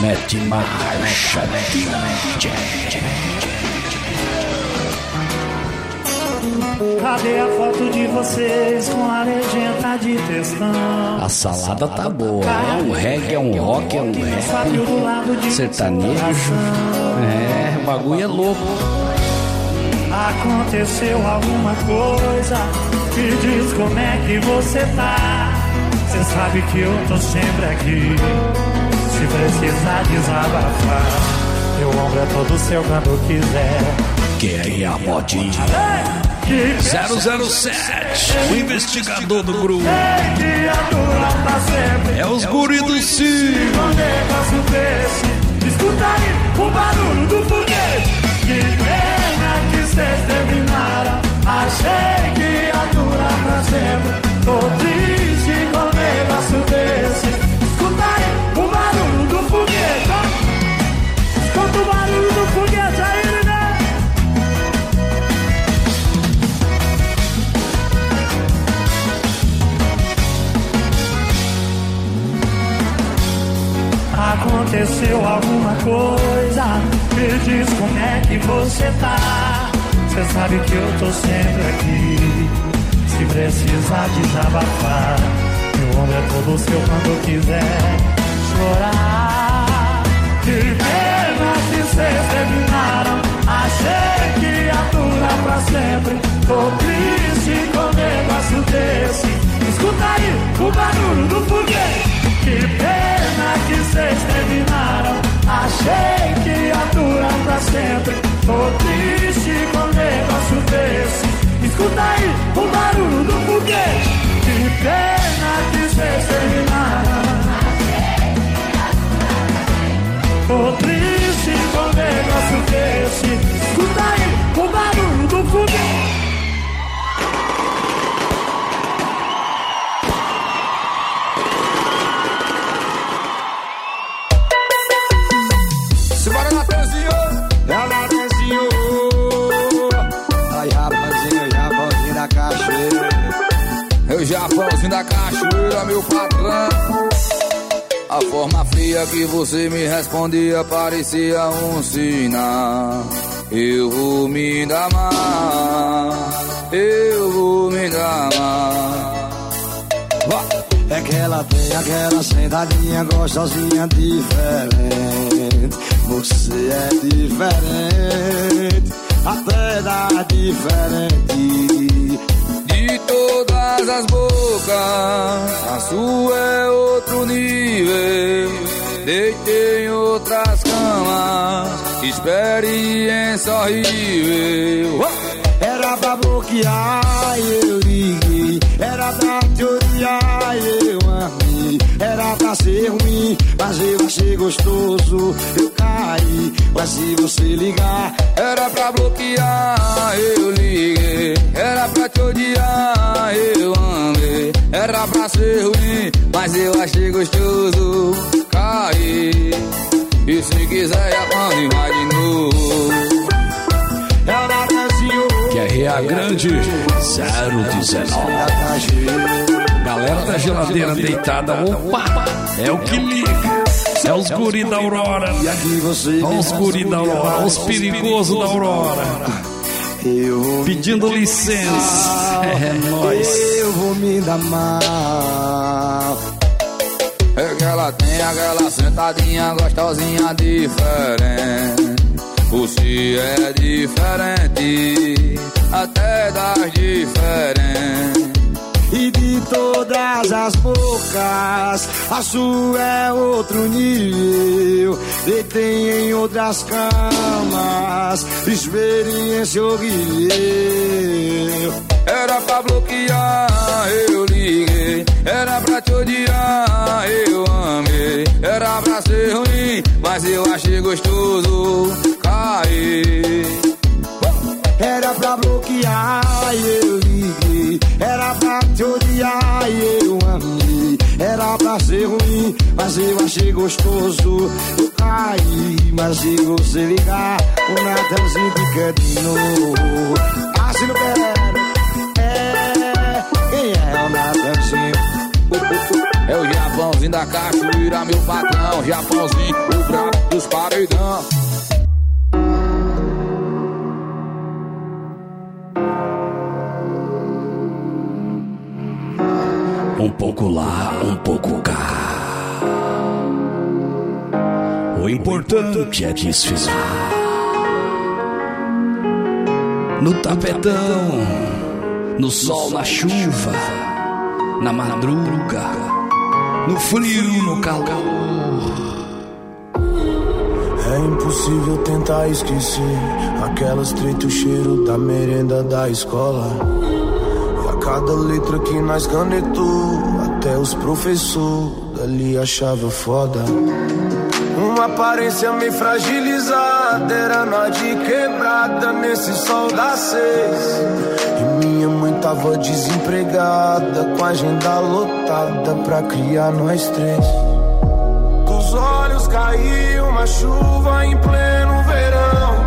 mete marcha, DJ. Cadê a foto de vocês com a legenda de textão? A salada tá boa, é um reggae, é um rock, é um rap, sertanejo. É, o bagulho é louco. Aconteceu alguma coisa, me diz como é que você tá. Cê sabe que eu tô sempre aqui, se precisar desabafar. Meu ombro é todo seu quando quiser. Que é a modinha 007, o investigador do grupo. É os guri do circo. Escuta aí o barulho do foguete. Que pena que cês terminaram. Achei que ia durar pra sempre. Tô triste com um negócio desse. Escuta aí o barulho do foguete. Escuta o barulho do foguete aí, né? Aconteceu alguma coisa, me diz como é que você tá. Cê sabe que eu tô sempre aqui, se precisar desabafar. Meu ombro é todo seu quando quiser chorar. Que pena que cês terminaram. Achei que ia durar pra sempre. Tô triste com um negócio desse. Escuta aí o barulho do foguete. Que pena que cês terminaram. Achei que ia durar pra sempre. Tô triste com um negócio desse. Escuta aí o barulho do foguete. Que pena que cês terminaram. Tô triste com um negócio desse. Escuta aí o barulho do foguete. Japãozinho da cachoeira, meu patrão. A forma fria que você me respondia parecia um sinal. Eu vou me dar mal, eu vou me dar mal. É que ela tem aquela sentadinha gostosinha diferente. Você é diferente, até dá diferente. De todas as bocas, a sua é outro nível. Deitei em outras camas, experiência horrível. Era pra bloquear, eu liguei. Era pra te odiar, eu amei. Era pra ser ruim, mas eu achei gostoso. Eu caí, mas se você ligar, era pra bloquear, eu liguei. Era pra te odiar, eu amei. Era pra ser ruim, mas eu achei gostoso. Caí, e se quiser já pode mais de novo. Que é a grande 019. Galera da geladeira deitada, opa, é o que liga. É os guri da Aurora. Olha os guri da Aurora, os perigosos da Aurora. Pedindo licença. É nóis. Eu vou me dar mal. É que ela tem aquela sentadinha gostosinha diferente. Você é diferente, até das diferentes. E de todas as bocas, a sua é outro nível. Deitei em outras camas, experiência horrível. Era pra bloquear, eu liguei. Era pra te odiar, eu amei. Era pra ser ruim, mas eu achei gostoso. Caí. Era pra bloquear, eu liguei. Era pra te odiar, eu amei. Era pra ser ruim, mas eu achei gostoso. Eu caí, mas se você ligar, o Natanzinho fica de novo. Assim não quero. Quem é o Natanzinho? É o Japãozinho da cachoeira, meu patrão. Japãozinho, o branco. doidão. Um pouco lá, um pouco cá. O importante é desfilar. No tapetão, no sol, na chuva, na madruga, no frio, no calor. É impossível tentar esquecer aquelas treta, o cheiro da merenda da escola. E a cada letra que nós canetou, até os professores dali achavam foda. Uma aparência meio fragilizada, era nós de quebrada nesse sol das 6. E minha mãe tava desempregada, com a agenda lotada pra criar nós 3. Dos olhos caiu uma chuva em pleno verão.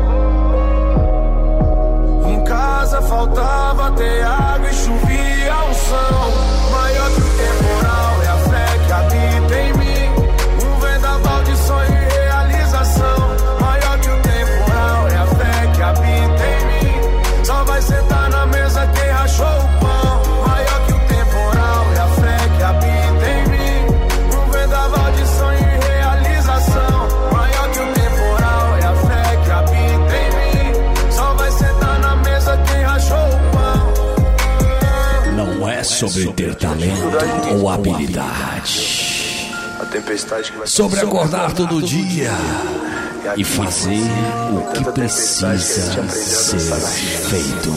Em casa faltava ter água e chovia um som. Maior que o temporal é a fé que habita em mim. Sonho e realização, maior que o temporal, é a fé que habita em mim. Só vai sentar na mesa quem rachou o pão. Maior que o temporal, é a fé que habita em mim. Um vendaval de sonho e realização, maior que o temporal, é a fé que habita em mim. Só vai sentar na mesa quem rachou o pão. Não é sobre ter talento ou habilidade, sobre acordar todo dia e fazer o que precisa ser feito.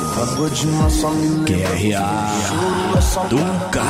QRA Dunca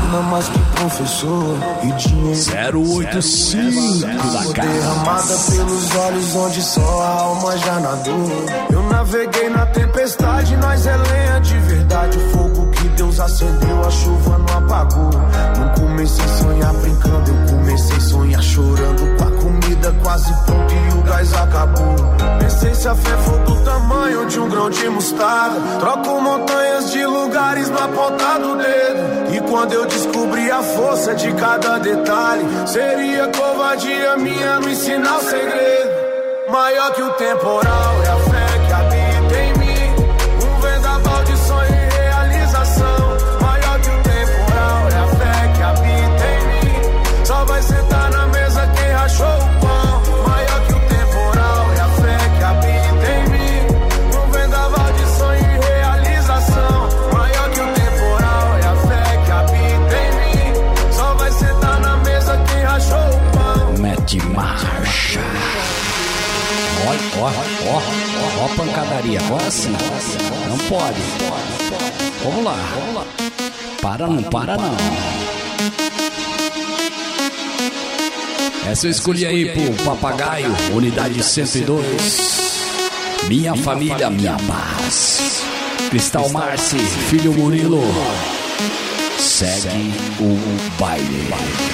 085 da casa. Derramada pelos olhos onde só a alma já nadou. Eu naveguei na tempestade, nós é lenha de verdade. O fogo que Deus acendeu, a chuva não apagou. Não comecei a sonhar brincando, eu comecei a sonhar chorando. Com a comida quase pronta e o gás acabou. Pensei se a fé for do tamanho de um grão de mostarda, troco montanhas de lugares na ponta do dedo. E quando eu descobri a força de cada detalhe, seria covardia minha não ensinar o segredo. Maior que o temporal, é a fé que habita em mim. Um vendaval de sonho e realização. Maior que o temporal, é a fé que habita em mim. Só vai sentar na mesa quem rachou o pão. Maior que o temporal, é a fé que habita em mim. Um vendaval de sonho e realização. Maior que o temporal, é a fé que habita em mim. Só vai sentar na mesa quem rachou o pão. Mete marcha. Ó a pancadaria, agora sim. Não pode. Vamos lá. Para não. Essa eu escolhi aí pro Papagaio, unidade 102. Minha família, minha paz. Cristal Marci, filho Murilo. Segue o baile.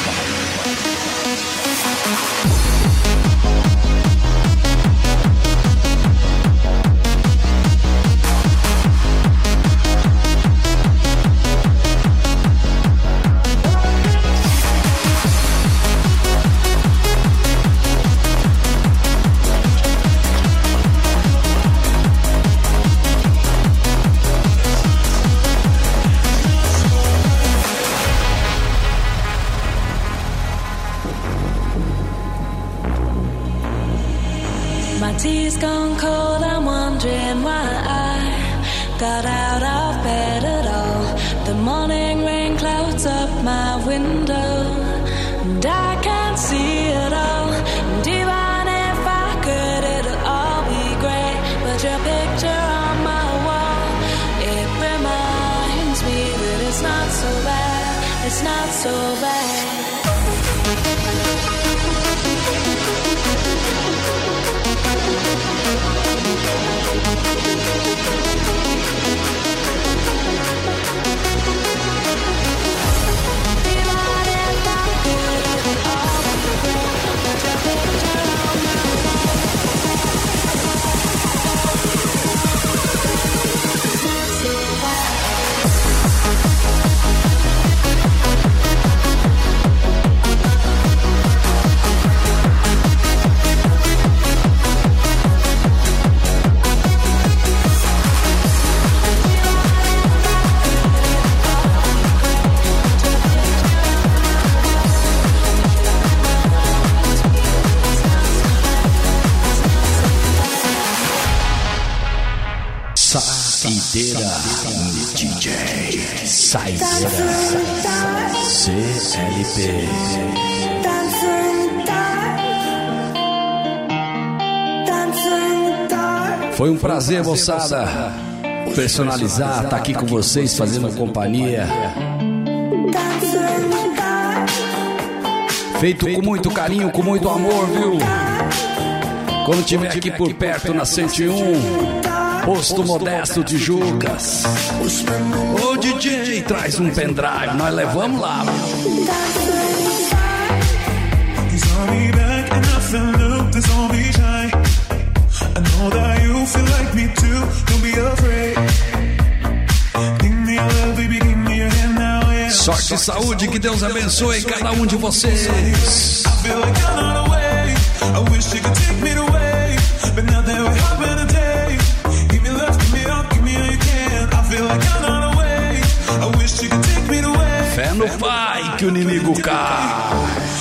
Tea's gone cold, I'm wondering why I got out of bed at all. The morning rain clouds up my window, and I can't see it all. And even if I could, it'll all be great. But your picture on my wall, it reminds me that it's not so bad, it's not so bad. Saideira DJ Saideira CLP. Foi um prazer, moçada, personalizar, tá aqui com vocês, fazendo companhia. Feito com muito carinho, com muito amor, viu? Quando tiver aqui por perto na 101, Posto Modesto Tijucas. Ô DJ, traz um pendrive, nós levamos lá. Sorte e saúde, que Deus abençoe cada um de vocês. Fé no Pai que o inimigo cai.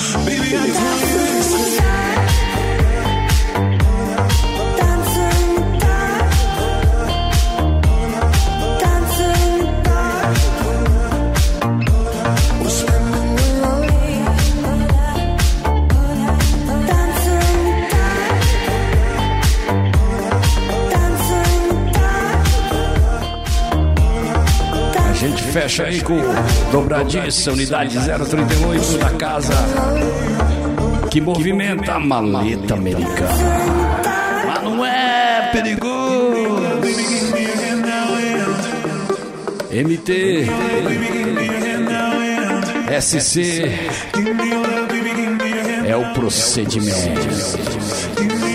Fecha aí com dobradiça, unidade 038 da casa que movimenta a maleta americana. Mas não é perigoso. MT SC é o procedimento.